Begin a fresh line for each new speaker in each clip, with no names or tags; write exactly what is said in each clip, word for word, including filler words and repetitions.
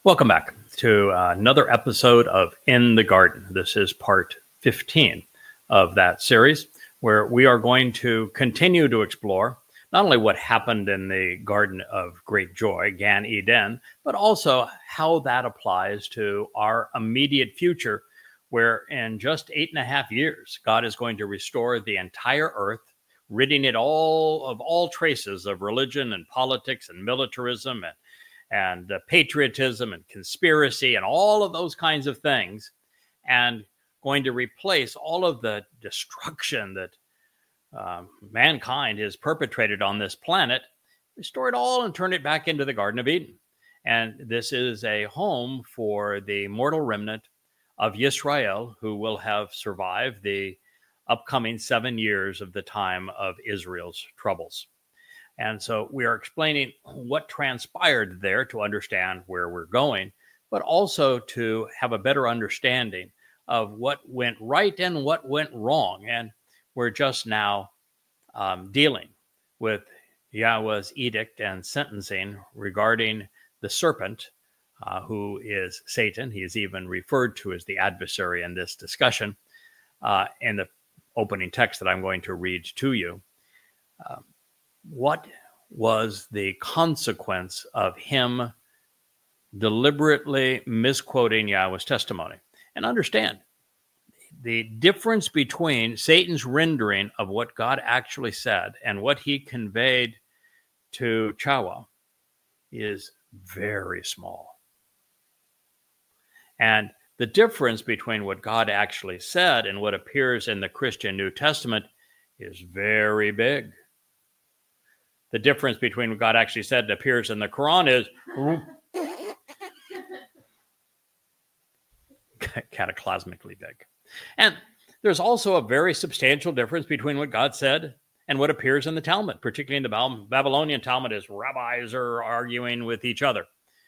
Welcome back to uh, another episode of In the Garden. This is part fifteen of that series, where we are going to continue to explore not only what happened in the Garden of Great Joy, Gan Eden, but also how that applies to our immediate future, where in just eight and a half years, God is going to restore the entire earth, ridding it all of all traces of religion and politics and militarism and and uh, patriotism and conspiracy and all of those kinds of things, and going to replace all of the destruction that uh, mankind has perpetrated on this planet, restore it all and turn it back into the Garden of Eden. And this is a home for the mortal remnant of Yisrael, who will have survived the upcoming seven years of the time of Israel's troubles. And so we are explaining what transpired there to understand where we're going, but also to have a better understanding of what went right and what went wrong. And we're just now um, dealing with Yahweh's edict and sentencing regarding the serpent, uh, who is Satan. He is even referred to as the adversary in this discussion, uh, in the opening text that I'm going to read to you. Uh, What was the consequence of him deliberately misquoting Yahweh's testimony? And understand, the difference between Satan's rendering of what God actually said and what he conveyed to Chawah is very small. And the difference between what God actually said and what appears in the Christian New Testament is very big. The difference between what God actually said and appears in the Quran is cataclysmically big. And there's also a very substantial difference between what God said and what appears in the Talmud, particularly in the Babylonian Talmud, as rabbis are arguing with each other.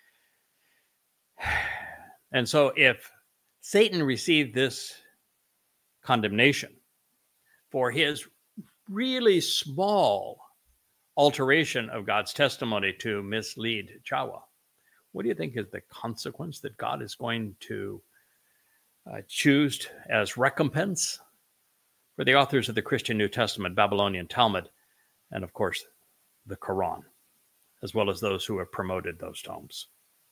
And so if Satan received this condemnation for his really small alteration of God's testimony to mislead Chawah, what do you think is the consequence that God is going to uh, choose as recompense for the authors of the Christian New Testament, Babylonian Talmud, and of course, the Quran, as well as those who have promoted those tomes?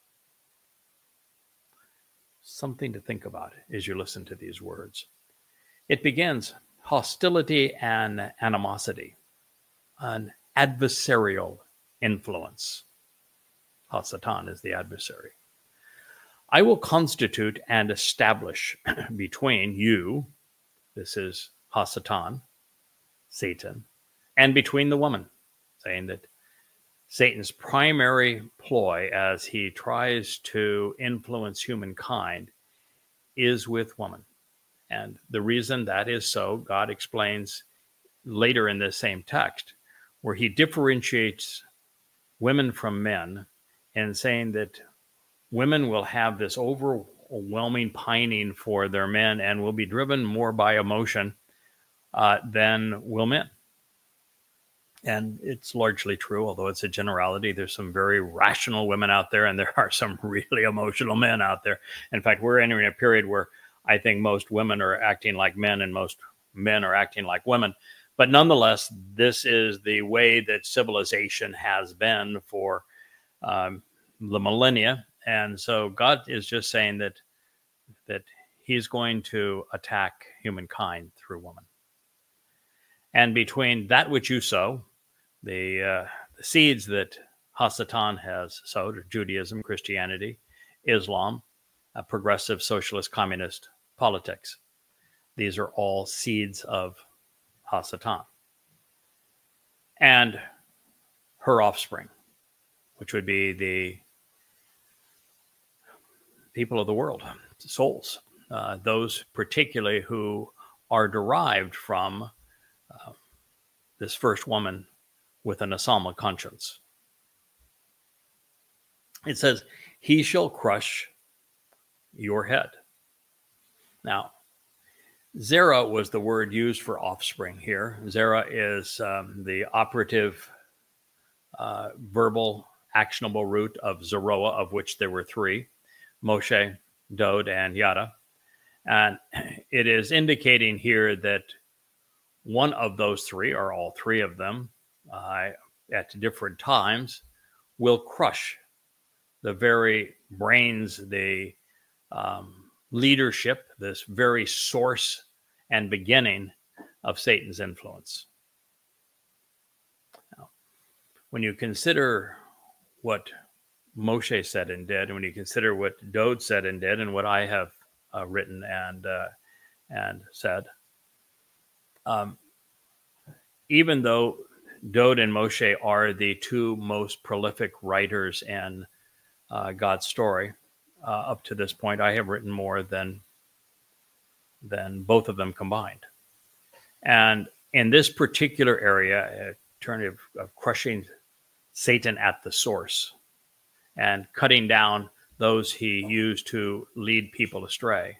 Something to think about as you listen to these words. It begins hostility and animosity, an adversarial influence. Hasatan is the adversary. I will constitute and establish between you, this is Hasatan, Satan, and between the woman, saying that Satan's primary ploy as he tries to influence humankind is with woman. And the reason that is so, God explains later in this same text, where he differentiates women from men and saying that women will have this overwhelming pining for their men and will be driven more by emotion uh, than will men. And it's largely true, although it's a generality. There's some very rational women out there, and there are some really emotional men out there. In fact, we're entering a period where I think most women are acting like men and most men are acting like women. But nonetheless, this is the way that civilization has been for um, the millennia. And so God is just saying that that he's going to attack humankind through woman. And between that which you sow, the, uh, the seeds that Hasatan has sowed, Judaism, Christianity, Islam, uh, progressive socialist communist politics, these are all seeds of Hasatan. And her offspring, which would be the people of the world, souls, uh, those particularly who are derived from uh, this first woman with an Asama conscience. It says, he shall crush your head. Now, Zerah was the word used for offspring here. Zerah is um, the operative uh, verbal actionable root of Zeroah, of which there were three. Moshe, Dode, and Yada. And it is indicating here that one of those three, or all three of them, uh, at different times, will crush the very brains, the um, leadership, this very source and beginning of Satan's influence. Now, when you consider what Moshe said and did, and when you consider what Dode said and did, and what I have uh, written and uh, and said, um, even though Dode and Moshe are the two most prolific writers in uh, God's story, uh, up to this point, I have written more than than both of them combined. And in this particular area, a turn of, of crushing Satan at the source and cutting down those he used to lead people astray,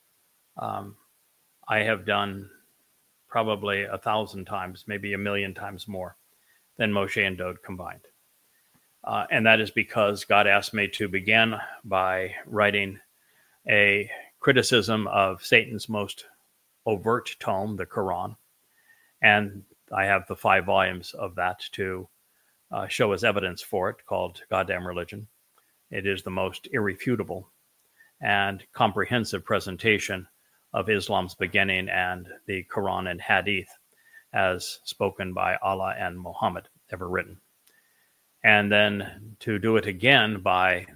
um, I have done probably a thousand times, maybe a million times more than Moshe and Dode combined. Uh, and that is because God asked me to begin by writing a criticism of Satan's most overt tome, the Quran. And I have the five volumes of that to uh, show as evidence for it, called Goddamn Religion. It is the most irrefutable and comprehensive presentation of Islam's beginning and the Quran and Hadith as spoken by Allah and Muhammad, ever written. And then to do it again by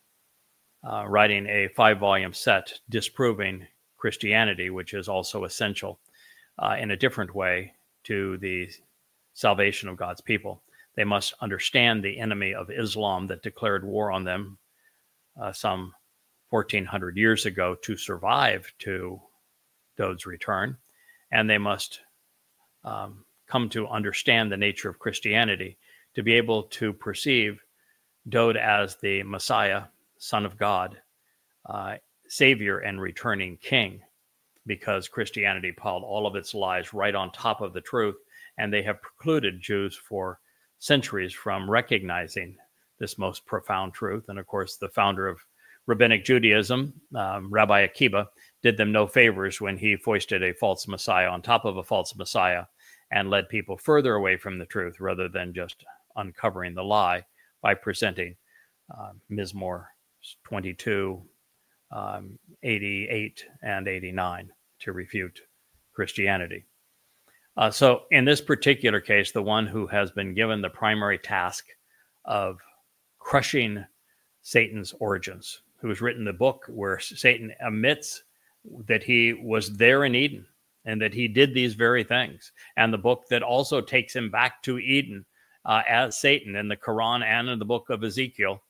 uh, writing a five-volume set disproving Christianity, which is also essential uh, in a different way to the salvation of God's people. They must understand the enemy of Islam that declared war on them uh, some fourteen hundred years ago to survive to Dode's return. And they must um, come to understand the nature of Christianity to be able to perceive Dode as the Messiah, Son of God, uh, Savior and returning King, because Christianity piled all of its lies right on top of the truth, and they have precluded Jews for centuries from recognizing this most profound truth. And of course, the founder of Rabbinic Judaism, um, Rabbi Akiba, did them no favors when he foisted a false Messiah on top of a false Messiah and led people further away from the truth rather than just uncovering the lie by presenting uh, Mizmor twenty-two, um, eighty-eight, and eighty-nine to refute Christianity. Uh, so in this particular case, the one who has been given the primary task of crushing Satan's origins, who has written the book where Satan admits that he was there in Eden and that he did these very things, and the book that also takes him back to Eden uh, as Satan in the Quran and in the book of Ezekiel,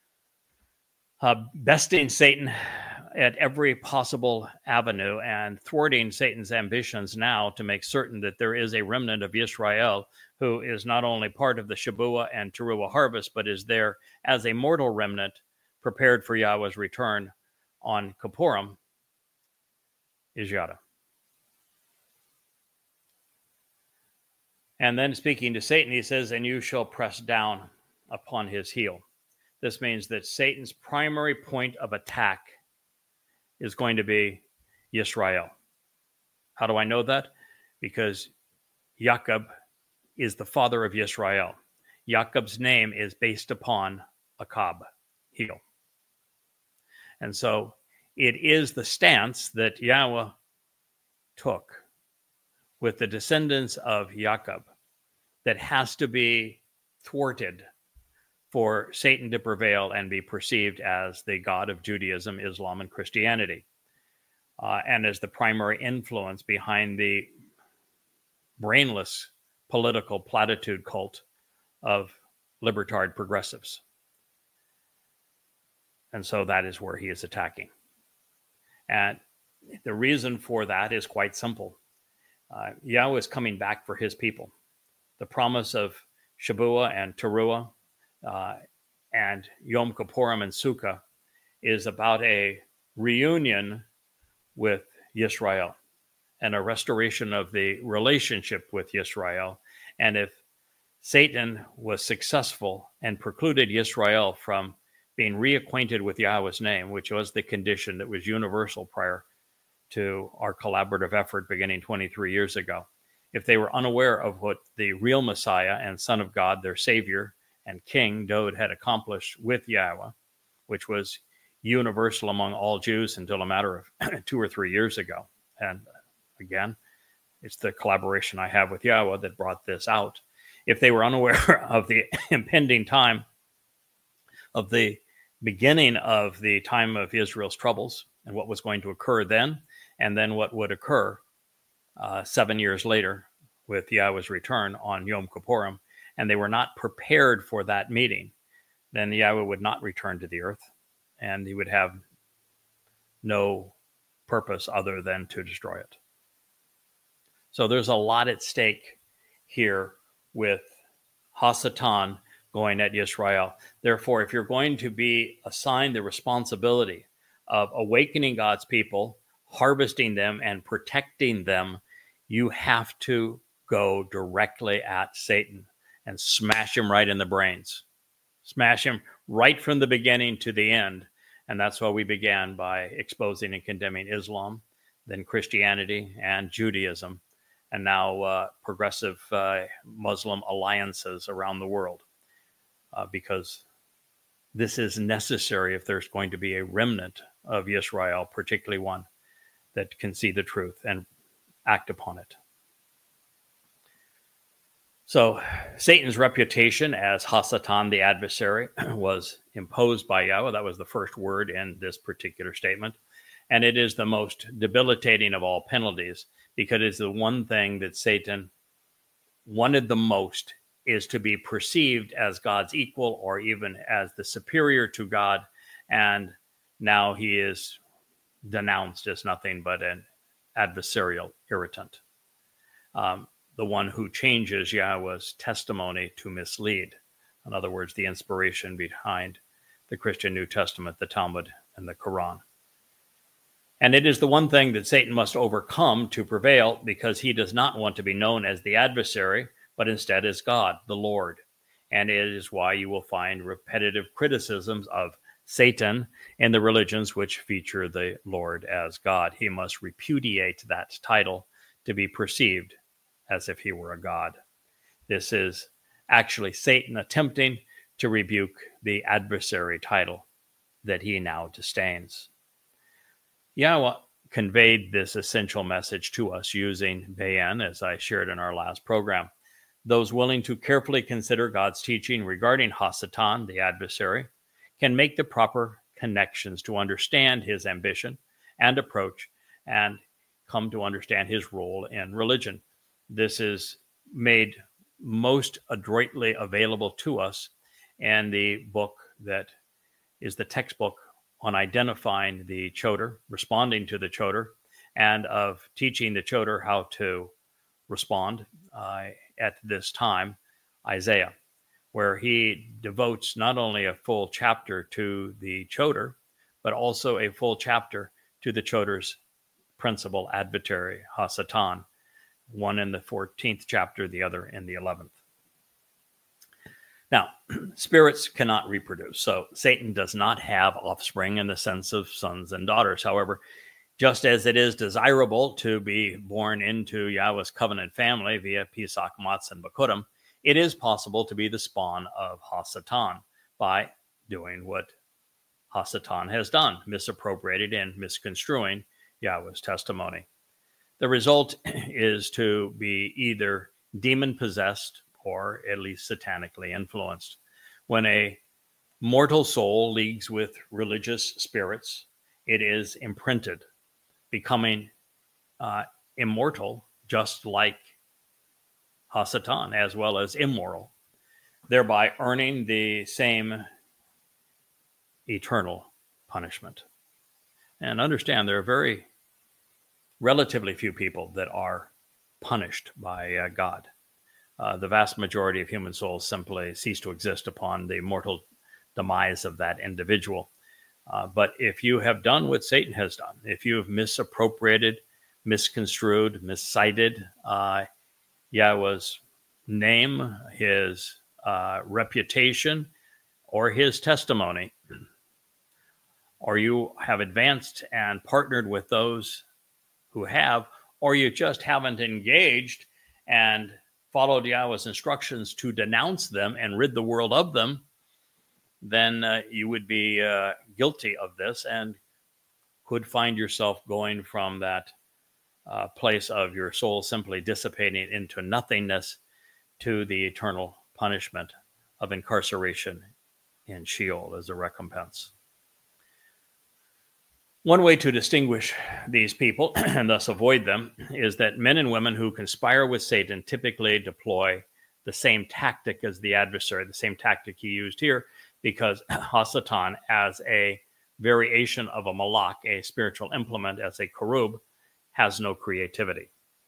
uh, besting Satan at every possible avenue and thwarting Satan's ambitions now to make certain that there is a remnant of Israel who is not only part of the Shabuah and Teruah harvest, but is there as a mortal remnant prepared for Yahweh's return on Kippurim, is Yada. And then speaking to Satan, he says, and you shall press down upon his heel. This means that Satan's primary point of attack is going to be Yisrael. How do I know that? Because Jacob is the father of Yisrael. Jacob's name is based upon Akab, heel. And so it is the stance that Yahweh took with the descendants of Jacob that has to be thwarted for Satan to prevail and be perceived as the God of Judaism, Islam, and Christianity, uh, and as the primary influence behind the brainless political platitude cult of libertard progressives. And so that is where he is attacking. And the reason for that is quite simple. Uh, Yahweh is coming back for his people. The promise of Shabuah and Teruah uh, and Yom Kippurim and Sukkah is about a reunion with Yisrael and a restoration of the relationship with Yisrael. And if Satan was successful and precluded Yisrael from being reacquainted with Yahweh's name, which was the condition that was universal prior to our collaborative effort beginning twenty-three years ago. If they were unaware of what the real Messiah and Son of God, their Savior and King, Dowd, had accomplished with Yahweh, which was universal among all Jews until a matter of two or three years ago. And again, it's the collaboration I have with Yahweh that brought this out. If they were unaware of the impending time of the beginning of the time of Israel's troubles and what was going to occur then, and then what would occur uh, seven years later with Yahweh's return on Yom Kippurim, and they were not prepared for that meeting, then Yahweh would not return to the earth, and he would have no purpose other than to destroy it. So there's a lot at stake here with Hasatan going at Yisrael. Therefore, if you're going to be assigned the responsibility of awakening God's people, harvesting them, and protecting them, you have to go directly at Satan and smash him right in the brains. Smash him right from the beginning to the end. And that's why we began by exposing and condemning Islam, then Christianity and Judaism, and now uh, progressive uh, Muslim alliances around the world. Uh, because this is necessary if there's going to be a remnant of Israel, particularly one that can see the truth and act upon it. So Satan's reputation as Hasatan, the adversary, was imposed by Yahweh. That was the first word in this particular statement. And it is the most debilitating of all penalties, because it's the one thing that Satan wanted the most, is to be perceived as God's equal or even as the superior to God. And now he is denounced as nothing but an adversarial irritant. Um, the one who changes Yahweh's testimony to mislead. In other words, the inspiration behind the Christian New Testament, the Talmud, and the Quran. And it is the one thing that Satan must overcome to prevail, because he does not want to be known as the adversary, but instead as God, the Lord. And it is why you will find repetitive criticisms of Satan in the religions which feature the Lord as God. He must repudiate that title to be perceived as if he were a god. This is actually Satan attempting to rebuke the adversary title that he now disdains. Yahweh conveyed this essential message to us using Bayan, as I shared in our last program. Those willing to carefully consider God's teaching regarding Hasatan, the adversary, can make the proper connections to understand his ambition and approach and come to understand his role in religion. This is made most adroitly available to us in the book that is the textbook on identifying the Choder, responding to the Choder, and of teaching the Choder how to respond uh, at this time, Isaiah, where he devotes not only a full chapter to the Choder, but also a full chapter to the Choder's principal adversary, Hasatan, one in the fourteenth chapter, the other in the eleventh. Now, spirits cannot reproduce, so Satan does not have offspring in the sense of sons and daughters. However, just as it is desirable to be born into Yahweh's covenant family via Pesach, Matzah, and Bakurim, it is possible to be the spawn of Hasatan by doing what Hasatan has done, misappropriated and misconstruing Yahweh's testimony. The result is to be either demon-possessed or at least satanically influenced. When a mortal soul leagues with religious spirits, it is imprinted, becoming uh, immortal, just like Hasatan, as well as immoral, thereby earning the same eternal punishment. And understand, there are very relatively few people that are punished by uh, God. Uh, the vast majority of human souls simply cease to exist upon the mortal demise of that individual. Uh, but if you have done what Satan has done, if you have misappropriated, misconstrued, miscited uh, Yahweh's name, his uh, reputation, or his testimony, or you have advanced and partnered with those who have, or you just haven't engaged and followed Yahweh's instructions to denounce them and rid the world of them, then uh, you would be uh, guilty of this and could find yourself going from that uh, place of your soul simply dissipating into nothingness to the eternal punishment of incarceration in Sheol as a recompense. One way to distinguish these people and thus avoid them is that men and women who conspire with Satan typically deploy the same tactic as the adversary, the same tactic he used here, because Hasatan, as a variation of a malak, a spiritual implement, as a kerub, has no creativity.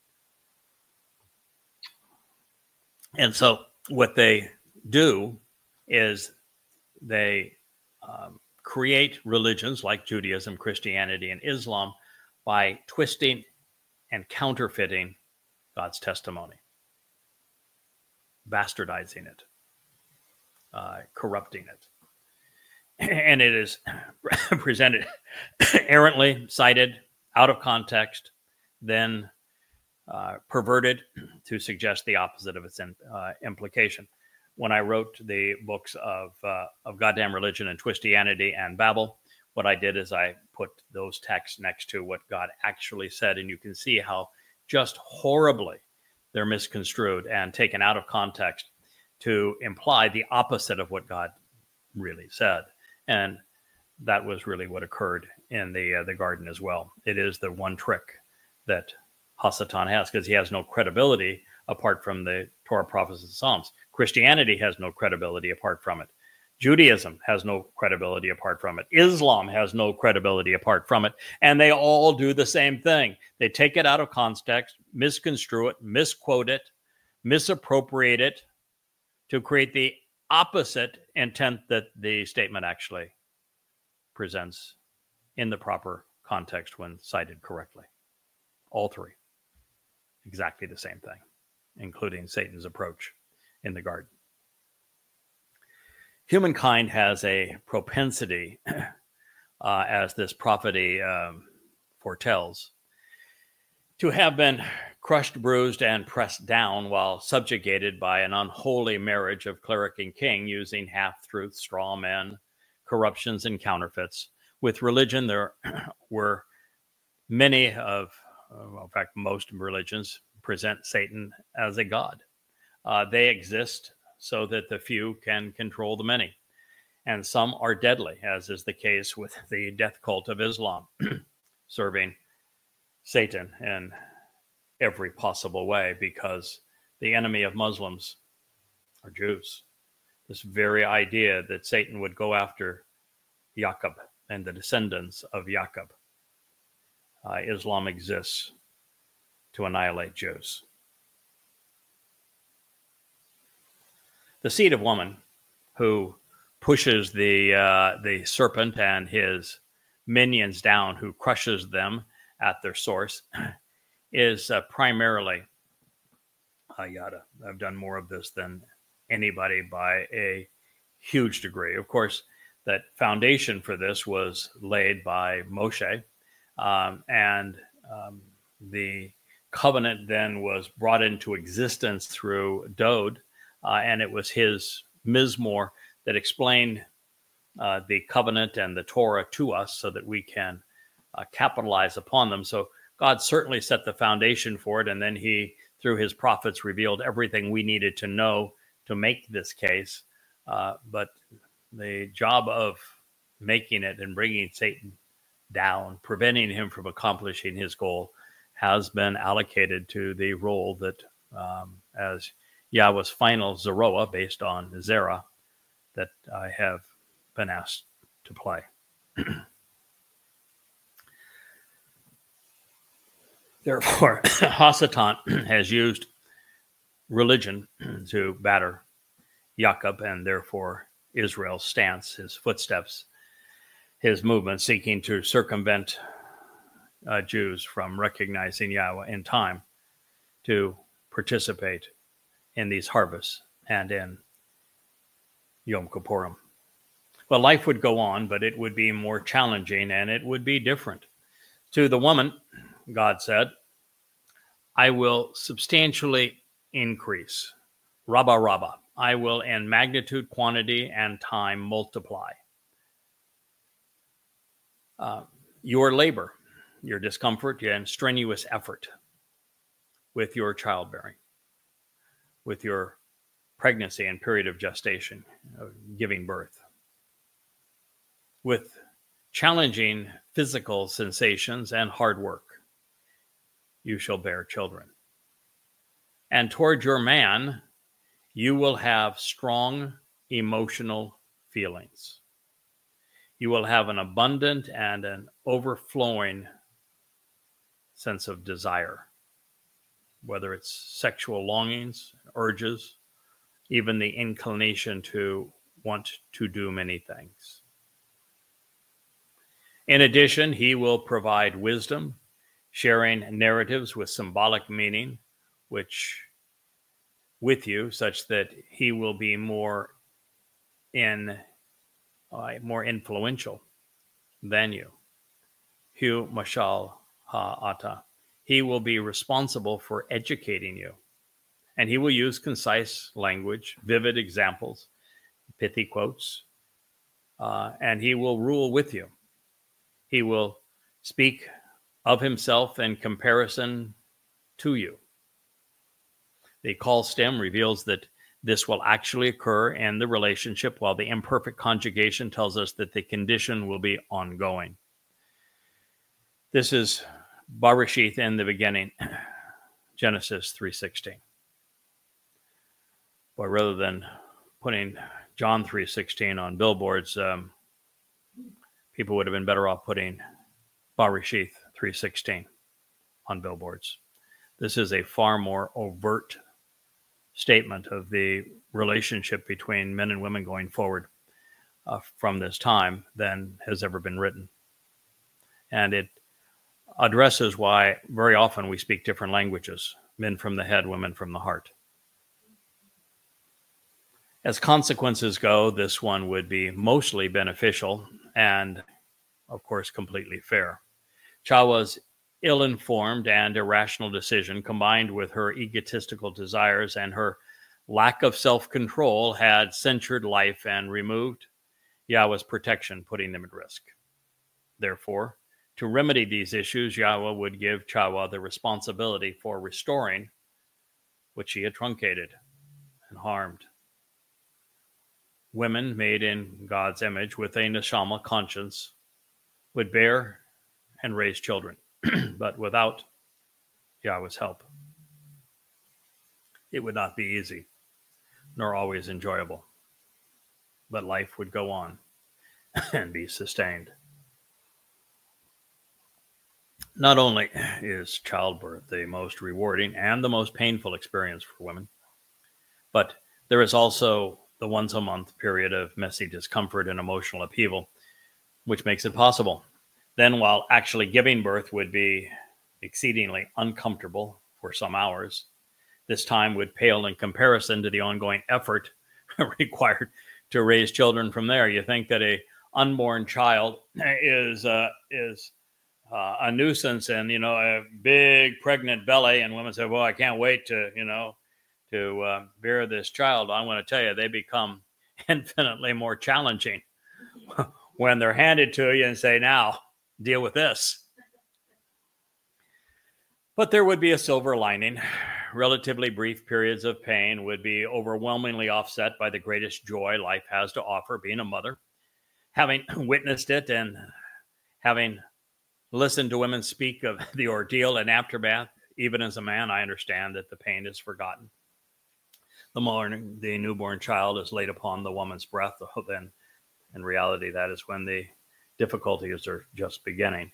And so what they do is they um, create religions like Judaism, Christianity, and Islam by twisting and counterfeiting God's testimony, bastardizing it, uh, corrupting it. And it is presented errantly, cited, out of context, then uh, perverted to suggest the opposite of its in, uh, implication. When I wrote the books of uh, of Goddamn Religion and Twistianity and Babel, what I did is I put those texts next to what God actually said, and you can see how just horribly they're misconstrued and taken out of context to imply the opposite of what God really said. And that was really what occurred in the uh, the garden as well. It is the one trick that Hasatan has, because he has no credibility apart from the Torah, prophets, and Psalms. Christianity has no credibility apart from it. Judaism has no credibility apart from it. Islam has no credibility apart from it. And they all do the same thing. They take it out of context, misconstrue it, misquote it, misappropriate it to create the opposite intent that the statement actually presents in the proper context when cited correctly. All three. Exactly the same thing, including Satan's approach in the garden. Humankind has a propensity, uh, as this prophecy um, foretells, to have been crushed, bruised, and pressed down while subjugated by an unholy marriage of cleric and king, using half-truths, straw men, corruptions, and counterfeits. With religion, there were many of, uh, in fact, most religions present Satan as a god. Uh, they exist so that the few can control the many. And some are deadly, as is the case with the death cult of Islam, serving Satan in every possible way, because the enemy of Muslims are Jews. This very idea that Satan would go after Yaqub and the descendants of Yaqub. Uh, Islam exists to annihilate Jews. The seed of woman, who pushes the uh, the serpent and his minions down, who crushes them at their source, is uh, primarily, I gotta, I've done more of this than anybody by a huge degree. Of course, that foundation for this was laid by Moshe, um, and um, the covenant then was brought into existence through Dode, uh, and it was his Mizmor that explained uh, the covenant and the Torah to us so that we can uh, capitalize upon them. So God certainly set the foundation for it, and then he, through his prophets, revealed everything we needed to know to make this case. Uh, but the job of making it and bringing Satan down, preventing him from accomplishing his goal, has been allocated to the role that, um, as Yahweh's final Zeroah, based on Zerah, that I have been asked to play. Therefore, Hasatan has used religion to batter Yaqub, and therefore Israel's stance, his footsteps, his movement seeking to circumvent uh, Jews from recognizing Yahweh in time to participate in these harvests and in Yom Kippurim. Well, life would go on, but it would be more challenging and it would be different. To the woman, God said, I will substantially increase. Rabba, Rabba. I will in magnitude, quantity, and time multiply. Uh, your labor, your discomfort, and strenuous effort with your childbearing, with your pregnancy and period of gestation, of giving birth, with challenging physical sensations and hard work, you shall bear children. And toward your man, you will have strong emotional feelings. You will have an abundant and an overflowing sense of desire, whether it's sexual longings, urges, even the inclination to want to do many things. In addition, he will provide wisdom, sharing narratives with symbolic meaning, which with you, such that he will be more in uh, more influential than you. Hu mashal ha'ata. He will be responsible for educating you, and he will use concise language, vivid examples, pithy quotes, uh, and he will rule with you. He will speak of himself in comparison to you. The call stem reveals that this will actually occur in the relationship, while the imperfect conjugation tells us that the condition will be ongoing. This is Barashith in the beginning, Genesis three sixteen. But rather than putting John three sixteen on billboards, um, people would have been better off putting Barashith three sixteen on billboards. This is a far more overt statement of the relationship between men and women going forward uh, from this time than has ever been written. And it addresses why very often we speak different languages, men from the head, women from the heart. As consequences go, this one would be mostly beneficial and, of course, completely fair. Chawa's ill-informed and irrational decision, combined with her egotistical desires and her lack of self-control, had censured life and removed Yahweh's protection, putting them at risk. Therefore, to remedy these issues, Yahweh would give Chawa the responsibility for restoring what she had truncated and harmed. Women made in God's image with a neshama conscience would bear and raise children, but without Yahweh's help, it would not be easy, nor always enjoyable, but life would go on and be sustained. Not only is childbirth the most rewarding and the most painful experience for women, but there is also the once a month period of messy discomfort and emotional upheaval, which makes it possible. Then, while actually giving birth would be exceedingly uncomfortable for some hours, this time would pale in comparison to the ongoing effort required to raise children from there. You think that a unborn child is uh, is uh, a nuisance and, you know, a big pregnant belly, and women say, well, I can't wait to, you know, to uh, bear this child. I want to tell you, they become infinitely more challenging when they're handed to you and say, now, deal with this. But there would be a silver lining. Relatively brief periods of pain would be overwhelmingly offset by the greatest joy life has to offer, being a mother. Having witnessed it and having listened to women speak of the ordeal and aftermath, even as a man, I understand that the pain is forgotten. The morning the newborn child is laid upon the woman's breast, then in reality, that is when the difficulties are just beginning.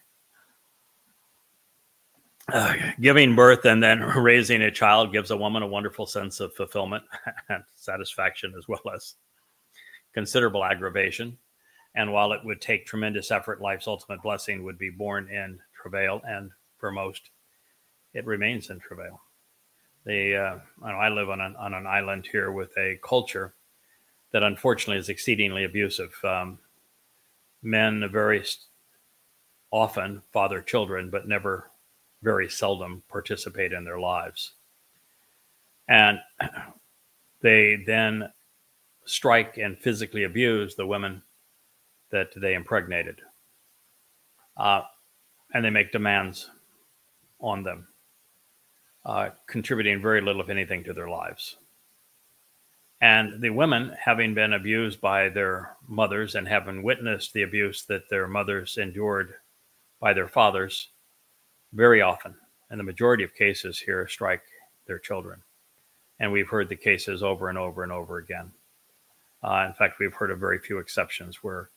Uh, giving birth and then raising a child gives a woman a wonderful sense of fulfillment and satisfaction, as well as considerable aggravation. And while it would take tremendous effort, life's ultimate blessing would be born in travail, and for most, it remains in travail. The uh, I, know, I live on an, on an island here with a culture that unfortunately is exceedingly abusive. Um, men very often father children, but never, very seldom, participate in their lives. And they then strike and physically abuse the women that they impregnated. Uh, and they make demands on them, uh, contributing very little, if anything, to their lives. And the women, having been abused by their mothers and having witnessed the abuse that their mothers endured by their fathers, very often, in the majority of cases here, strike their children. And we've heard the cases over and over and over again. Uh, in fact, we've heard of very few exceptions where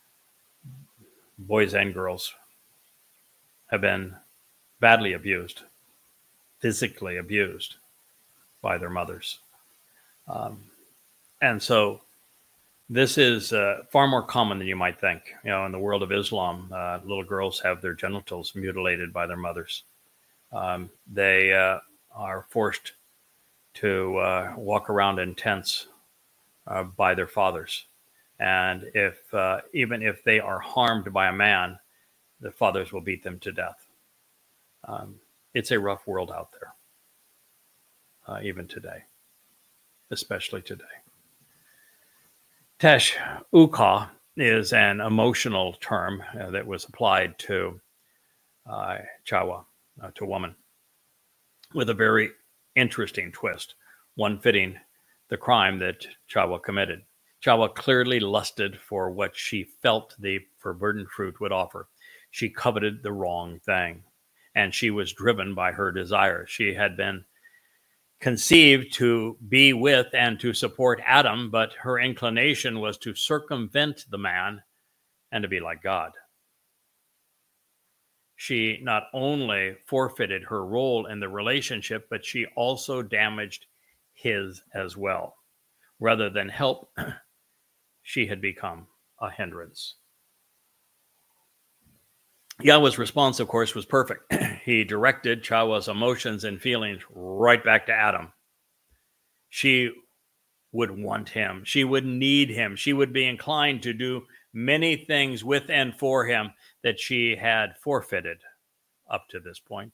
boys and girls have been badly abused, physically abused by their mothers. Um, and so this is uh, far more common than you might think. You know, in the world of Islam, uh, little girls have their genitals mutilated by their mothers. Um, they uh, are forced to uh, walk around in tents uh, by their fathers. And if uh, even if they are harmed by a man, the fathers will beat them to death. Um, it's a rough world out there, uh, even today, especially today. Tashukha is an emotional term uh, that was applied to uh, Chawa, uh, to woman, with a very interesting twist, one fitting the crime that Chawa committed. Chawa clearly lusted for what she felt the forbidden fruit would offer. She coveted the wrong thing, and she was driven by her desires. She had been conceived to be with and to support Adam, but her inclination was to circumvent the man and to be like God. She not only forfeited her role in the relationship, but she also damaged his as well. Rather than help, she had become a hindrance. Yahweh's response, of course, was perfect. He directed Chawa's emotions and feelings right back to Adam. She would want him. She would need him. She would be inclined to do many things with and for him that she had forfeited up to this point.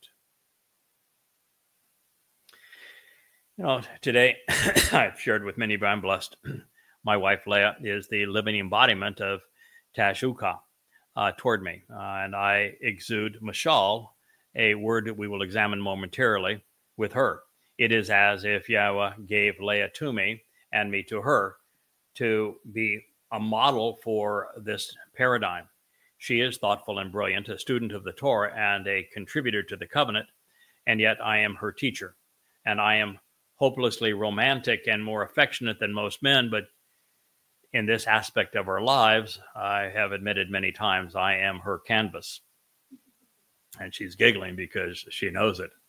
You know, today I've shared with many, but I'm blessed. My wife, Leah, is the living embodiment of Tashukha. Uh, toward me, uh, and I exude mashal, a word that we will examine momentarily, with her. It is as if Yahweh gave Leah to me and me to her to be a model for this paradigm. She is thoughtful and brilliant, a student of the Torah and a contributor to the covenant, and yet I am her teacher. And I am hopelessly romantic and more affectionate than most men, but in this aspect of our lives, I have admitted many times I am her canvas. And she's giggling because she knows it.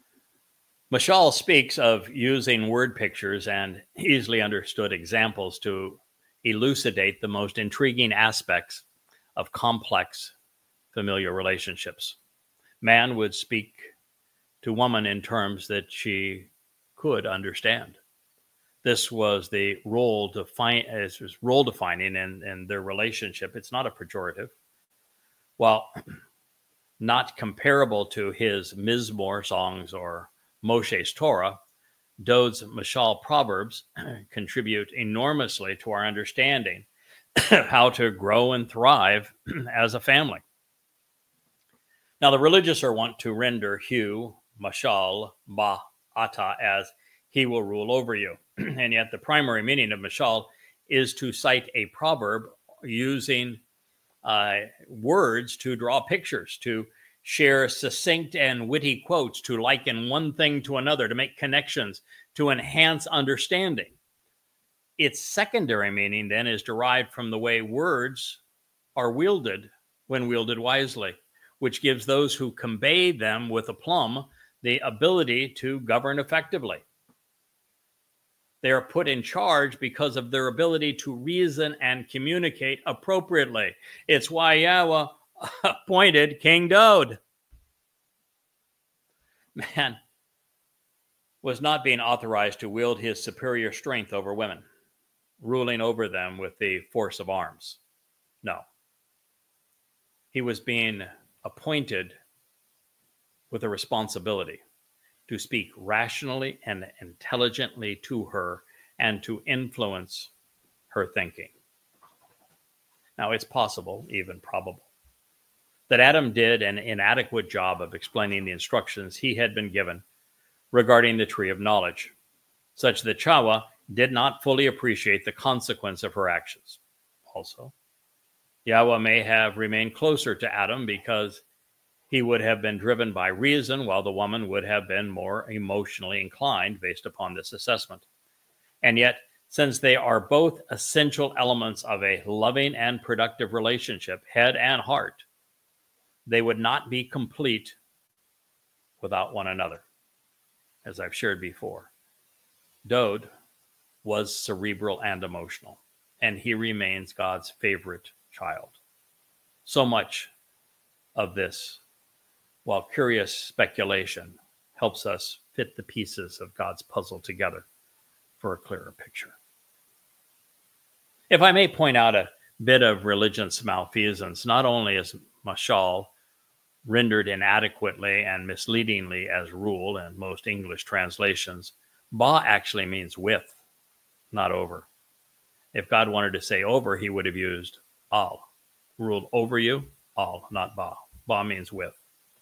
Mashal speaks of using word pictures and easily understood examples to elucidate the most intriguing aspects of complex familial relationships. Man would speak to woman in terms that she could understand. This was the role define as was role defining in, in their relationship. It's not a pejorative. While not comparable to his Mizmor songs or Moshe's Torah, Dode's Mashal proverbs contribute enormously to our understanding of how to grow and thrive as a family. Now, the religious are wont to render Hu, Mashal, Ba'ata as he will rule over you. And yet the primary meaning of Mashal is to cite a proverb using uh, words to draw pictures, to share succinct and witty quotes, to liken one thing to another, to make connections, to enhance understanding. Its secondary meaning then is derived from the way words are wielded when wielded wisely, which gives those who convey them with aplomb the ability to govern effectively. They are put in charge because of their ability to reason and communicate appropriately. It's why Yahweh appointed King Dode. Man was not being authorized to wield his superior strength over women. ruling over them with the force of arms. No. He was being appointed with a responsibility to speak rationally and intelligently to her and to influence her thinking. Now, it's possible, even probable, that Adam did an inadequate job of explaining the instructions he had been given regarding the tree of knowledge, such that Chava did not fully appreciate the consequence of her actions. Also, Yahweh may have remained closer to Adam because he would have been driven by reason, while the woman would have been more emotionally inclined based upon this assessment. And yet, since they are both essential elements of a loving and productive relationship, head and heart, they would not be complete without one another. As I've shared before, Dode was cerebral and emotional, and he remains God's favorite child. So much of this, while curious speculation, helps us fit the pieces of God's puzzle together for a clearer picture. If I may point out a bit of religion's malfeasance, not only is mashal rendered inadequately and misleadingly as rule in most English translations, ba actually means with, not over. If God wanted to say over, he would have used al. Ruled over you, al, not ba. Ba means with.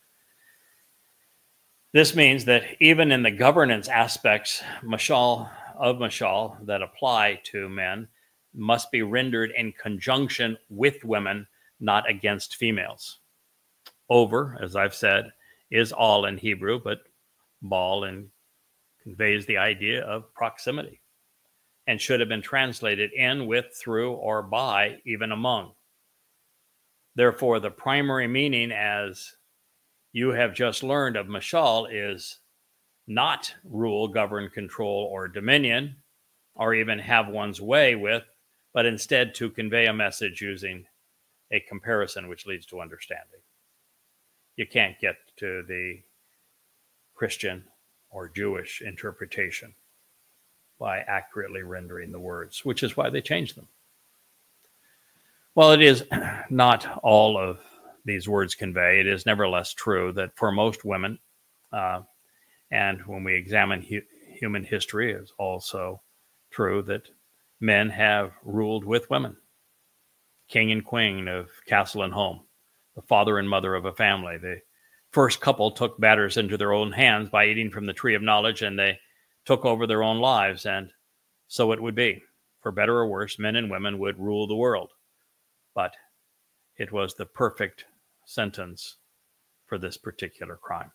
This means that even in the governance aspects mashal of mashal that apply to men must be rendered in conjunction with women, not against females. Over, as I've said, is all in Hebrew, but bal and conveys the idea of proximity and should have been translated in, with, through, or by, even among. Therefore, the primary meaning, as you have just learned of mashal, is not rule, govern, control, or dominion, or even have one's way with, but instead to convey a message using a comparison which leads to understanding. You can't get to the Christian or Jewish interpretation by accurately rendering the words, which is why they changed them. While it is not all of these words convey, it is nevertheless true that for most women, uh, and when we examine hu- human history, it's also true that men have ruled with women. King and queen of castle and home, the father and mother of a family. The first couple took matters into their own hands by eating from the tree of knowledge, and they took over their own lives, and so it would be. For better or worse, men and women would rule the world. But it was the perfect sentence for this particular crime.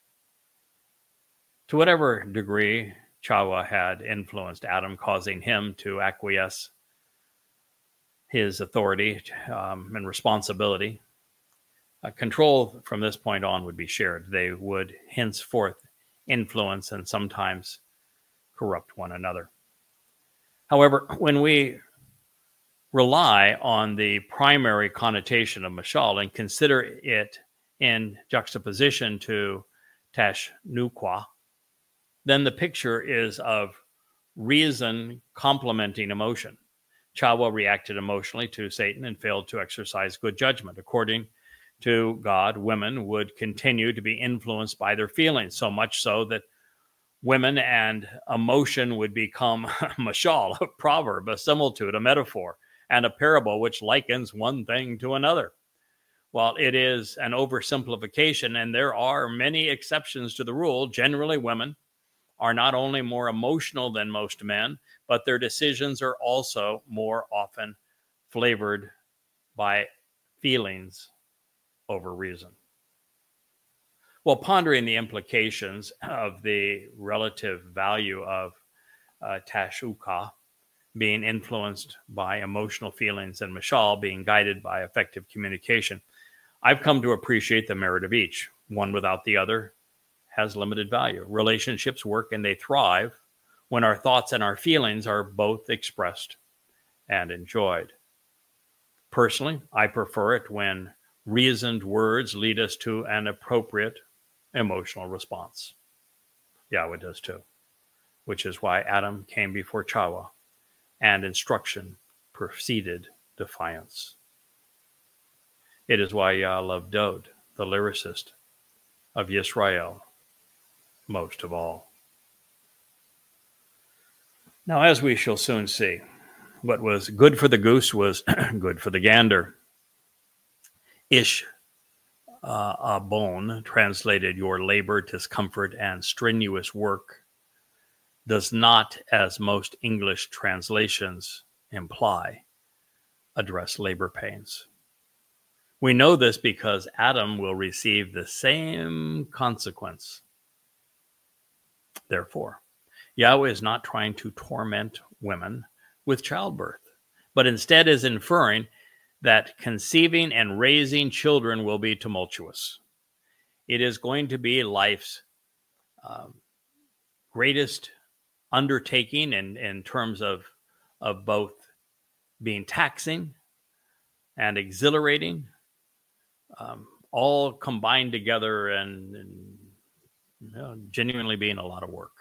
To whatever degree Chava had influenced Adam, causing him to acquiesce his authority um, and responsibility, uh, control from this point on would be shared. They would henceforth influence and sometimes corrupt one another. However, when we rely on the primary connotation of mashal and consider it in juxtaposition to tashnukwa, then the picture is of reason complementing emotion. Chava reacted emotionally to Satan and failed to exercise good judgment. According to God, women would continue to be influenced by their feelings, so much so that women and emotion would become mashal, a proverb, a similitude, a metaphor, and a parable which likens one thing to another. While it is an oversimplification, and there are many exceptions to the rule, generally women are not only more emotional than most men, but their decisions are also more often flavored by feelings over reason. While pondering the implications of the relative value of uh, tashuka being influenced by emotional feelings and mashal being guided by effective communication, I've come to appreciate the merit of each. One without the other has limited value. Relationships work and they thrive when our thoughts and our feelings are both expressed and enjoyed. Personally, I prefer it when reasoned words lead us to an appropriate emotional response. Yahweh does too, which is why Adam came before Chava and instruction preceded defiance. It is why Yah loved Dode, the lyricist of Yisrael, most of all. Now, as we shall soon see, what was good for the goose was good for the gander. Ish uh, a bone, translated your labor, discomfort, and strenuous work, does not, as most English translations imply, address labor pains. We know this because Adam will receive the same consequence. Therefore, Yahweh is not trying to torment women with childbirth, but instead is inferring that conceiving and raising children will be tumultuous. It is going to be life's um, greatest undertaking in, in terms of, of both being taxing and exhilarating, um, all combined together and, and you know, genuinely being a lot of work.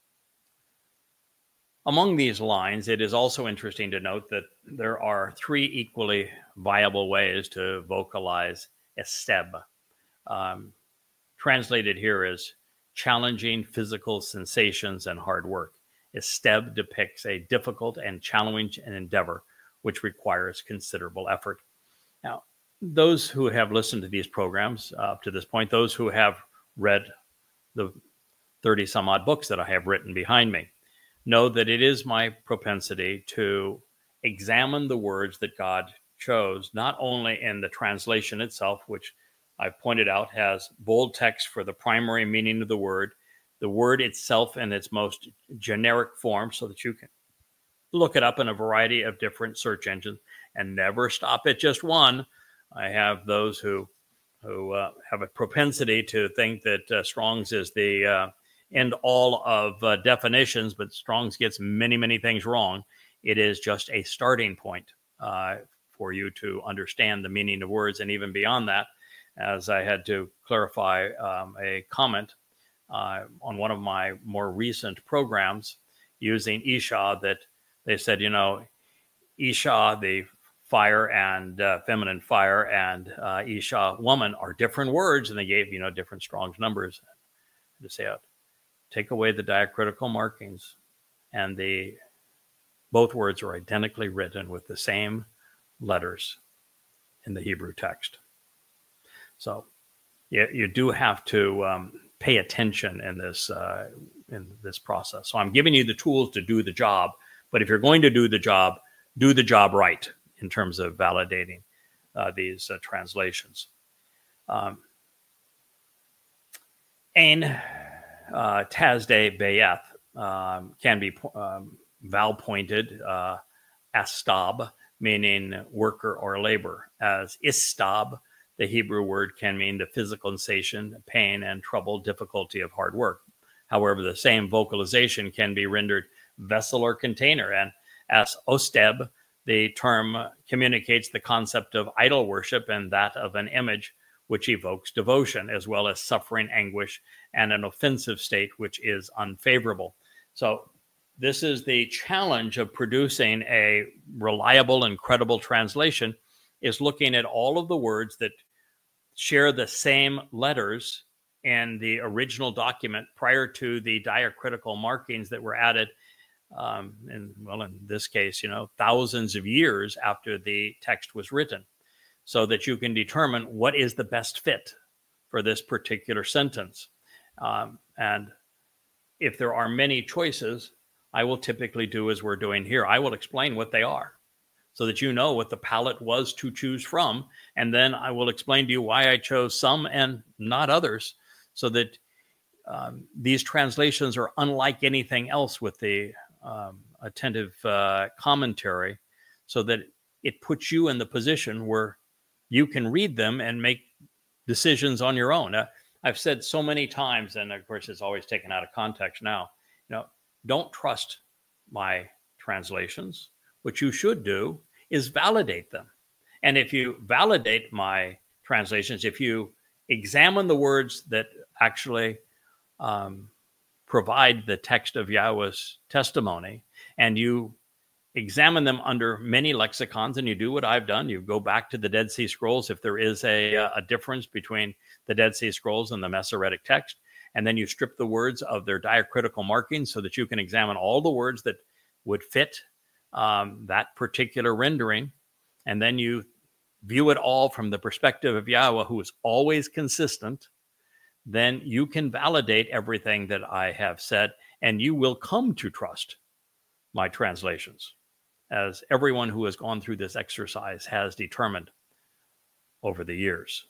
Among these lines, it is also interesting to note that there are three equally viable ways to vocalize esteb. Um, translated here as challenging physical sensations and hard work. Esteb depicts a difficult and challenging endeavor which requires considerable effort. Now, those who have listened to these programs uh, up to this point, those who have read the thirty some odd books that I have written behind me, know that it is my propensity to examine the words that God chose, not only in the translation itself, which I've pointed out has bold text for the primary meaning of the word, the word itself in its most generic form, so that you can look it up in a variety of different search engines and never stop at just one. I have those who who uh, have a propensity to think that uh, Strong's is the uh, end all of uh, definitions, but Strong's gets many, many things wrong. It is just a starting point uh, for you to understand the meaning of words. And even beyond that, as I had to clarify um, a comment uh, on one of my more recent programs using Isha, that they said, you know, Isha, the fire and uh, feminine fire, and uh, Isha, woman, are different words. And they gave, you know, different Strong's numbers to say it. Take away the diacritical markings, and the both words are identically written with the same letters in the Hebrew text. So you, you do have to um, pay attention in this uh, in this process. So I'm giving you the tools to do the job, but if you're going to do the job, do the job right in terms of validating uh, these uh, translations. Um, Ein uh, Tazde Bayeth um, can be um, vowel pointed uh, astab, meaning worker or labor, as istab, the Hebrew word, can mean the physical sensation, pain, and trouble, difficulty of hard work. However, the same vocalization can be rendered vessel or container, and as osteb, the term communicates the concept of idol worship and that of an image which evokes devotion, as well as suffering, anguish, and an offensive state which is unfavorable. So this is the challenge of producing a reliable and credible translation, is looking at all of the words that share the same letters in the original document prior to the diacritical markings that were added Um, and well, in this case, you know, thousands of years after the text was written, so that you can determine what is the best fit for this particular sentence. Um, and if there are many choices, I will typically do as we're doing here. I will explain what they are so that you know what the palette was to choose from. And then I will explain to you why I chose some and not others, so that um, these translations are unlike anything else with the Um, attentive uh, commentary, so that it puts you in the position where you can read them and make decisions on your own. Uh, I've said so many times, and of course it's always taken out of context now, you know, don't trust my translations. What you should do is validate them. And if you validate my translations, if you examine the words that actually um, provide the text of Yahweh's testimony, and you examine them under many lexicons, and you do what I've done. You go back to the Dead Sea Scrolls if there is a, a difference between the Dead Sea Scrolls and the Masoretic text, and then you strip the words of their diacritical markings so that you can examine all the words that would fit um, that particular rendering, and then you view it all from the perspective of Yahweh, who is always consistent. Then you can validate everything that I have said, and you will come to trust my translations, as everyone who has gone through this exercise has determined over the years.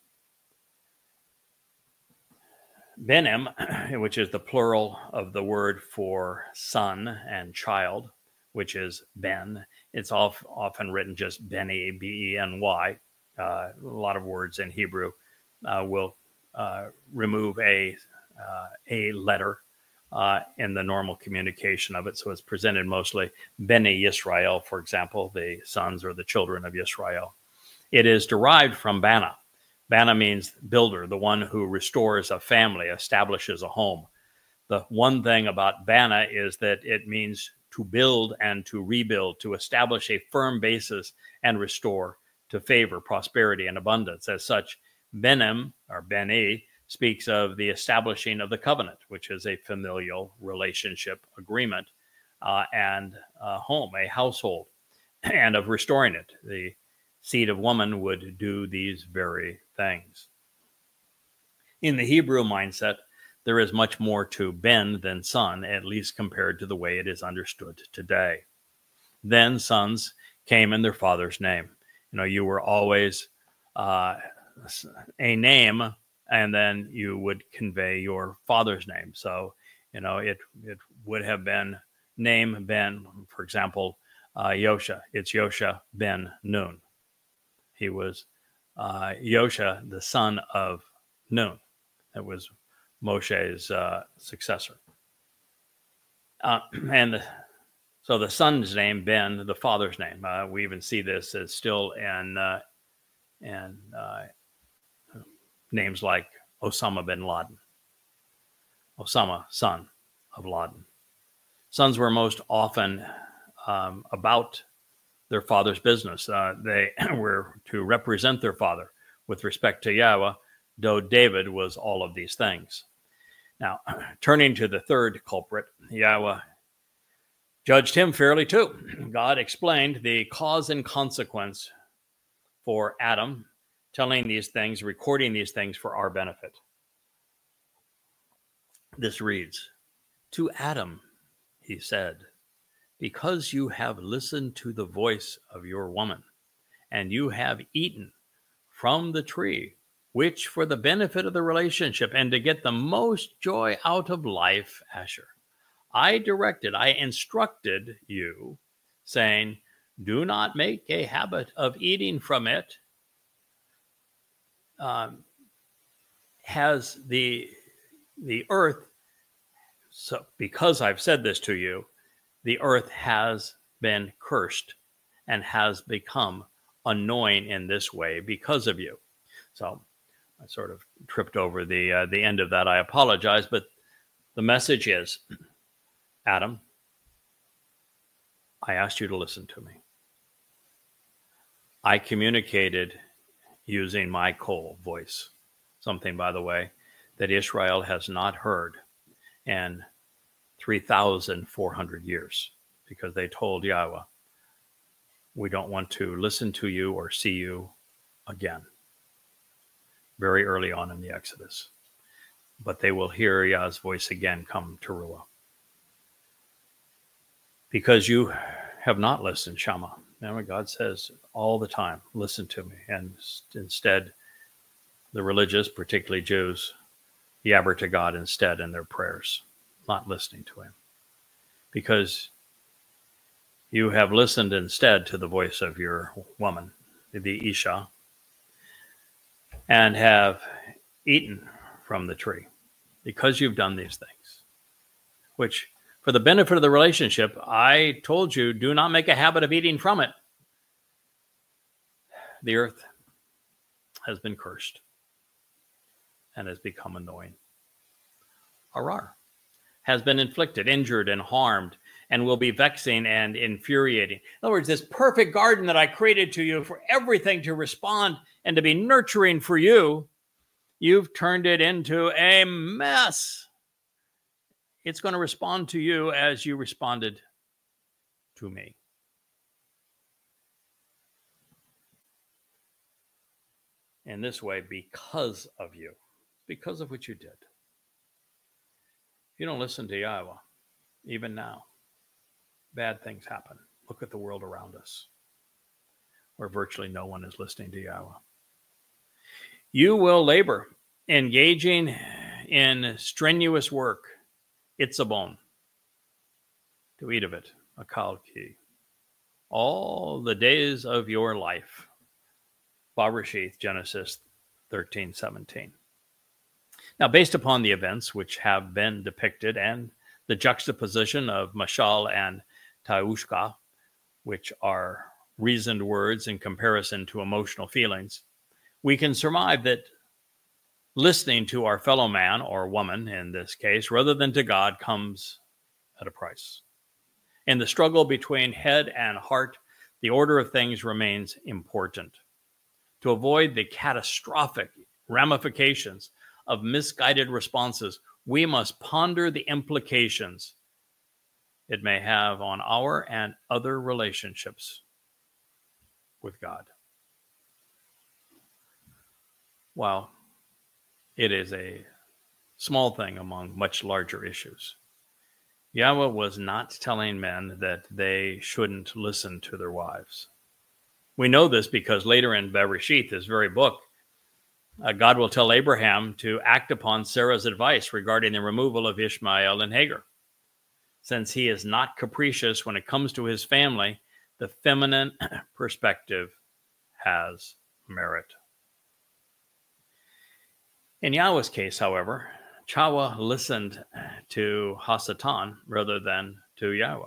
Benim, which is the plural of the word for son and child, which is Ben. It's off, often written just Beni, B E N Y. Uh, a lot of words in Hebrew uh, will uh, remove a, uh, a letter uh, in the normal communication of it. So it's presented mostly Beni Yisrael, for example, the sons or the children of Yisrael. It is derived from Bana. Bana means builder, the one who restores a family, establishes a home. The one thing about Bana is that it means to build and to rebuild, to establish a firm basis and restore, to favor prosperity and abundance. As such, Benim, or Beni, speaks of the establishing of the covenant, which is a familial relationship agreement, uh, and a home, a household, and of restoring it. The seed of woman would do these very things. In the Hebrew mindset, there is much more to Ben than son, at least compared to the way it is understood today. Then sons came in their father's name. You know, you were always uh, a name, and then you would convey your father's name. So, you know, it it would have been name Ben, for example, uh, Yosha. It's Yosha ben Nun. He was uh, Yosha, the son of Nun. That was Moshe's uh, successor. Uh, and the, so the son's name, Ben, the father's name. Uh, we even see this as still in, uh, in uh, names like Osama bin Laden. Osama, son of Laden. Sons were most often um, about their father's business. Uh, they were to represent their father with respect to Yahweh, though David was all of these things. Now, turning to the third culprit, Yahweh judged him fairly too. God explained the cause and consequence for Adam, telling these things, recording these things for our benefit. This reads, "To Adam, he said, because you have listened to the voice of your woman, and you have eaten from the tree, which for the benefit of the relationship and to get the most joy out of life, Asher, I directed, I instructed you, saying, do not make a habit of eating from it. Um, has the, the earth, so because I've said this to you, the earth has been cursed and has become annoying in this way because of you." So I sort of tripped over the uh, the end of that. I apologize, but the message is, Adam, I asked you to listen to me. I communicated using my Kol voice, something, by the way, that Israel has not heard in three thousand four hundred years, because they told Yahweh, we don't want to listen to you or see you again. Very early on in the Exodus. But they will hear Yah's voice again come to Ruah. Because you have not listened, Shama. Remember, God says all the time, listen to me. And instead, the religious, particularly Jews, yabber to God instead in their prayers, not listening to him. Because you have listened instead to the voice of your woman, the Isha, and have eaten from the tree. Because you've done these things, which for the benefit of the relationship, I told you, do not make a habit of eating from it. The earth has been cursed and has become annoying. Arar has been inflicted, injured, and harmed, and will be vexing and infuriating. In other words, this perfect garden that I created to you for everything to respond and to be nurturing for you, you've turned it into a mess. It's going to respond to you as you responded to me. In this way, because of you, because of what you did. If you don't listen to Yahweh, even now, bad things happen. Look at the world around us, where virtually no one is listening to Yahweh. You will labor, engaging in strenuous work. It's a bone. To eat of it, a kalki. All the days of your life. Bereshith, Genesis thirteen seventeen. Now, based upon the events which have been depicted and the juxtaposition of mashal and taushka, which are reasoned words in comparison to emotional feelings, we can surmise that listening to our fellow man or woman, in this case, rather than to God, comes at a price. In the struggle between head and heart, the order of things remains important. To avoid the catastrophic ramifications of misguided responses, we must ponder the implications it may have on our and other relationships with God. While it is a small thing among much larger issues, Yahweh was not telling men that they shouldn't listen to their wives. We know this because later in Bereshith, this very book, uh, God will tell Abraham to act upon Sarah's advice regarding the removal of Ishmael and Hagar. Since he is not capricious when it comes to his family, the feminine perspective has merit. In Yahweh's case, however, Chawa listened to Hasatan rather than to Yahweh.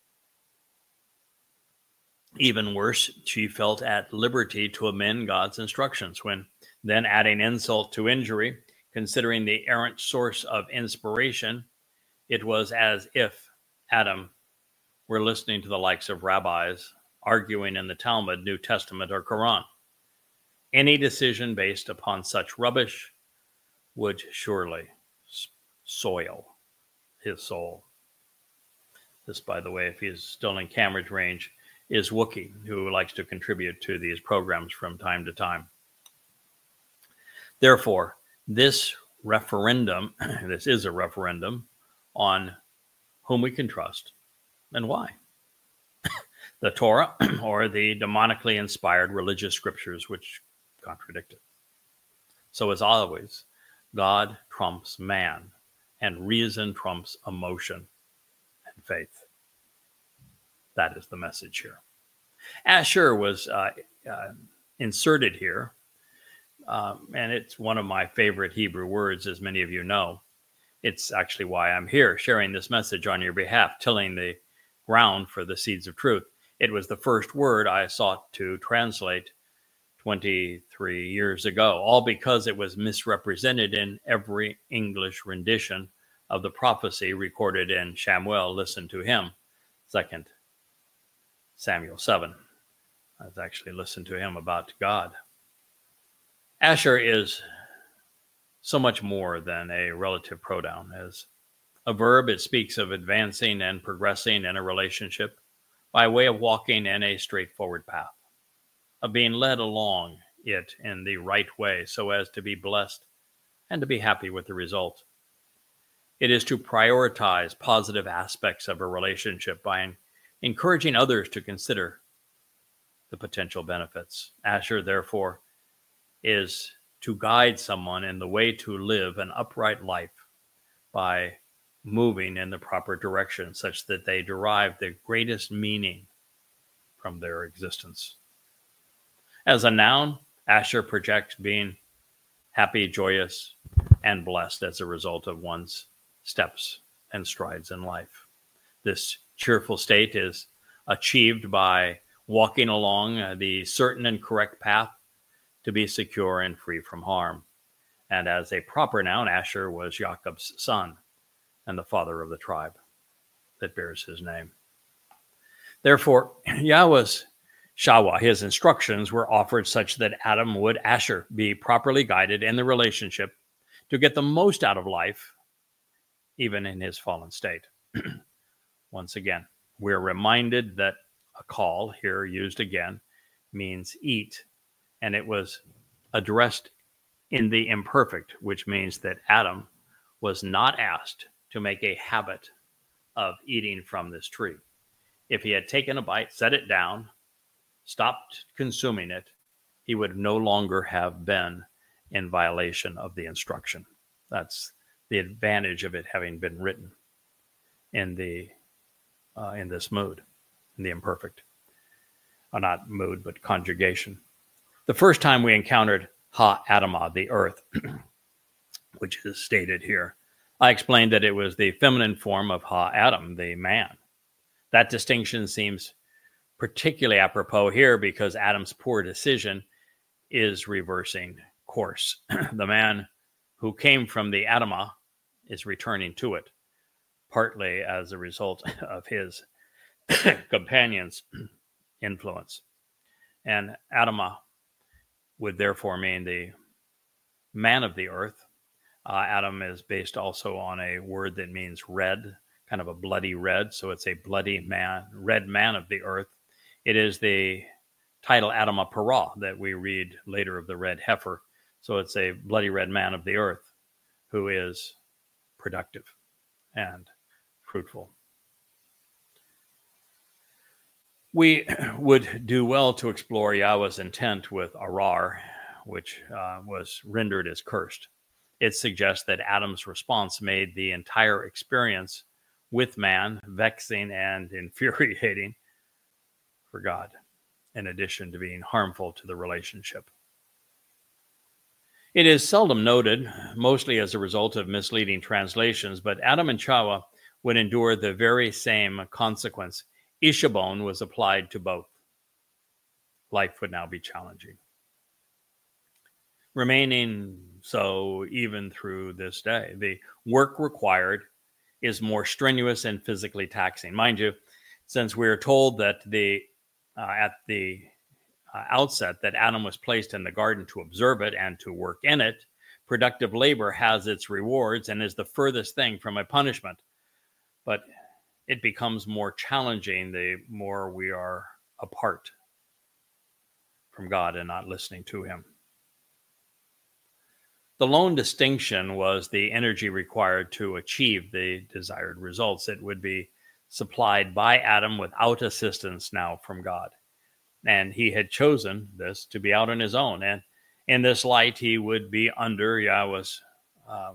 Even worse, she felt at liberty to amend God's instructions when then adding insult to injury, considering the errant source of inspiration, it was as if Adam were listening to the likes of rabbis arguing in the Talmud, New Testament, or Quran. Any decision based upon such rubbish would surely soil his soul. This, by the way, if he's still in Cambridge range, is Wookie, who likes to contribute to these programs from time to time. Therefore, this referendum, this is a referendum on whom we can trust and why. The Torah or the demonically inspired religious scriptures which contradict it. So as always, God trumps man, and reason trumps emotion and faith. That is the message here. Asher was uh, uh, inserted here, um, and it's one of my favorite Hebrew words, as many of you know. It's actually why I'm here, sharing this message on your behalf, tilling the ground for the seeds of truth. It was the first word I sought to translate twenty-three years ago, all because it was misrepresented in every English rendition of the prophecy recorded in Shamuel. Listen to him, Second Samuel seven. I've actually listened to him about God. Asher is so much more than a relative pronoun. As a verb, it speaks of advancing and progressing in a relationship by way of walking in a straightforward path, of being led along it in the right way so as to be blessed and to be happy with the result. It is to prioritize positive aspects of a relationship by encouraging others to consider the potential benefits. Asher, therefore, is to guide someone in the way to live an upright life by moving in the proper direction such that they derive the greatest meaning from their existence. As a noun, Asher projects being happy, joyous, and blessed as a result of one's steps and strides in life. This cheerful state is achieved by walking along the certain and correct path to be secure and free from harm. And as a proper noun, Asher was Jacob's son and the father of the tribe, that bears his name. Therefore, Yahweh's Shawa, his instructions, were offered such that Adam would, Asher, be properly guided in the relationship to get the most out of life, even in his fallen state. Once again, we're reminded that a call, here used again, means eat, and it was addressed in the imperfect, which means that Adam was not asked to make a habit of eating from this tree. If he had taken a bite, set it down, stopped consuming it, he would no longer have been in violation of the instruction. That's the advantage of it having been written in the uh, in this mood, in the imperfect. Uh, not mood, but conjugation. The first time we encountered Ha-Adamah, the earth, which is stated here, I explained that it was the feminine form of Ha-Adam, the man. That distinction seems particularly apropos here because Adam's poor decision is reversing course. The man who came from the Adamah is returning to it, partly as a result of his companion's influence. And Adamah would therefore mean the man of the earth. Uh, Adam is based also on a word that means red, kind of a bloody red. So it's a bloody man, red man of the earth. It is the title Adamah Parah that we read later of the red heifer. So it's a bloody red man of the earth who is productive and fruitful. We would do well to explore Yahweh's intent with Arar, which uh, was rendered as cursed. It suggests that Adam's response made the entire experience with man vexing and infuriating for God, in addition to being harmful to the relationship. It is seldom noted, mostly as a result of misleading translations, but Adam and Chawa would endure the very same consequence. Ishabon was applied to both. Life would now be challenging, remaining so even through this day. The work required is more strenuous and physically taxing. Mind you, since we're told that the uh, at the uh, outset that Adam was placed in the garden to observe it and to work in it, productive labor has its rewards and is the furthest thing from a punishment. But it becomes more challenging the more we are apart from God and not listening to him. The lone distinction was the energy required to achieve the desired results. It would be supplied by Adam without assistance now from God. And he had chosen this to be out on his own. And in this light, he would be under Yahweh's, um,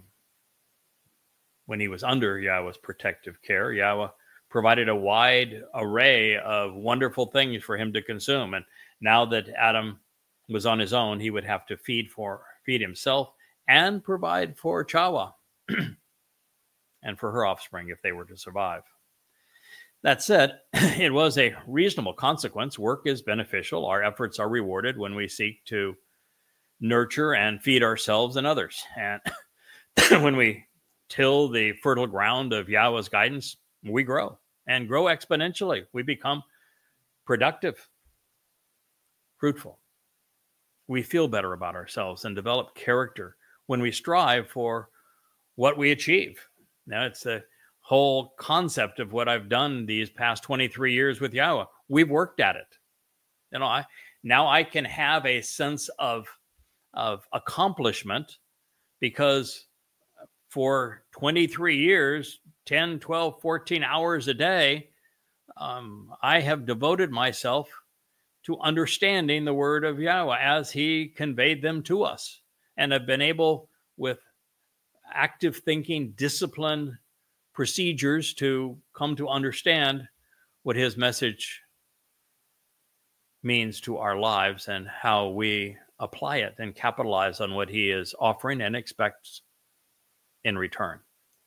when he was under Yahweh's protective care, Yahweh provided a wide array of wonderful things for him to consume. And now that Adam was on his own, he would have to feed for feed himself and provide for Chawa and for her offspring if they were to survive. That said, it was a reasonable consequence. Work is beneficial. Our efforts are rewarded when we seek to nurture and feed ourselves and others. And when we till the fertile ground of Yahweh's guidance, we grow and grow exponentially. We become productive, fruitful. We feel better about ourselves and develop character when we strive for what we achieve. Now, it's the whole concept of what I've done these past twenty-three years with Yahweh. We've worked at it. You know, I, now I can have a sense of, of accomplishment because for twenty-three years, ten, twelve, fourteen hours a day, um, I have devoted myself to understanding the word of Yahweh as he conveyed them to us, and have been able, with active thinking, disciplined procedures, to come to understand what his message means to our lives and how we apply it and capitalize on what he is offering and expects in return.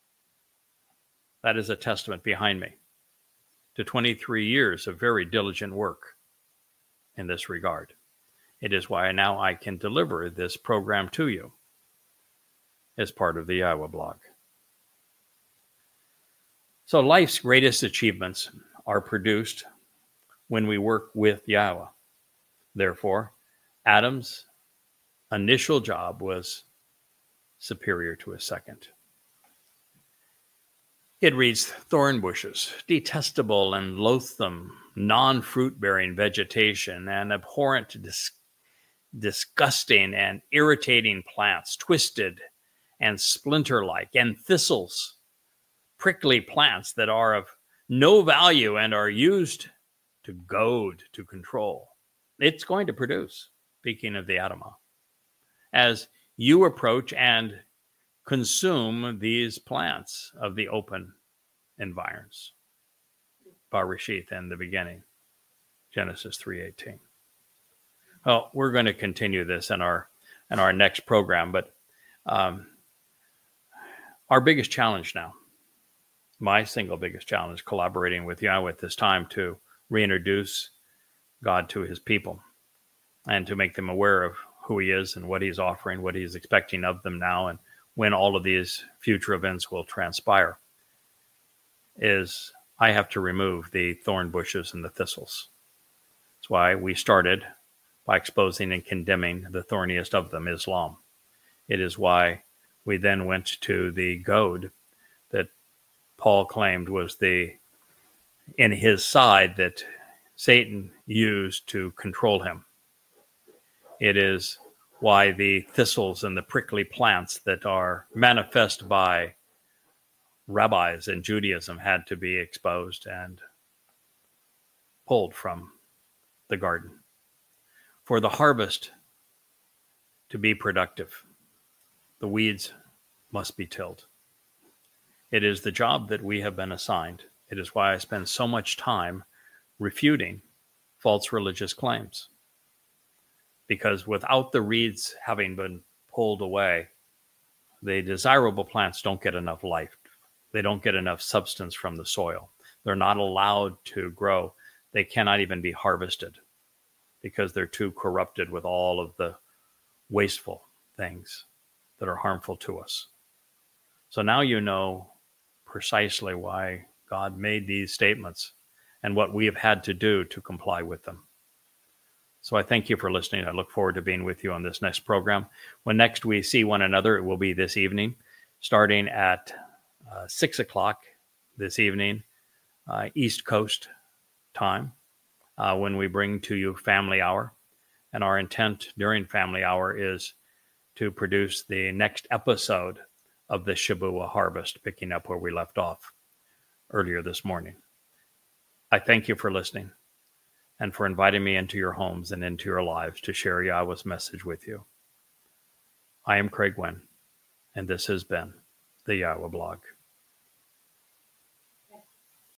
That is a testament behind me to twenty-three years of very diligent work in this regard. It is why now I can deliver this program to you as part of the Yahweh blog. So life's greatest achievements are produced when we work with Yahweh. Therefore, Adam's initial job was superior to his second. It reads, thorn bushes, detestable and loathsome, non-fruit-bearing vegetation, and abhorrent, dis- disgusting, and irritating plants, twisted and splinter-like, and thistles, prickly plants that are of no value and are used to goad, to control. It's going to produce, speaking of the Adamah, as you approach and consume these plants of the open environs. Barashith in the beginning, Genesis three eighteen. Well, we're going to continue this in our in our next program, but um, our biggest challenge now, my single biggest challenge, collaborating with Yahweh at this time to reintroduce God to his people and to make them aware of who he is and what he's offering, what he's expecting of them now, and when all of these future events will transpire, is I have to remove the thorn bushes and the thistles. That's why we started by exposing and condemning the thorniest of them, Islam. It is why we then went to the goad that Paul claimed was the in his side that Satan used to control him. It is why the thistles and the prickly plants that are manifest by rabbis in Judaism had to be exposed and pulled from the garden. For the harvest to be productive, the weeds must be tilled. It is the job that we have been assigned. It is why I spend so much time refuting false religious claims. Because without the reeds having been pulled away, the desirable plants don't get enough life. They don't get enough substance from the soil. They're not allowed to grow. They cannot even be harvested because they're too corrupted with all of the wasteful things that are harmful to us. So now you know precisely why God made these statements and what we have had to do to comply with them. So I thank you for listening. I look forward to being with you on this next program. When next we see one another, it will be this evening, starting at uh, six o'clock this evening, uh, East Coast time, uh, when we bring to you Family Hour. And our intent during Family Hour is to produce the next episode of the Shavua Harvest, picking up where we left off earlier this morning. I thank you for listening and for inviting me into your homes and into your lives to share Yahweh's message with you. I am Craig Wynn, and this has been the Yahweh Blog.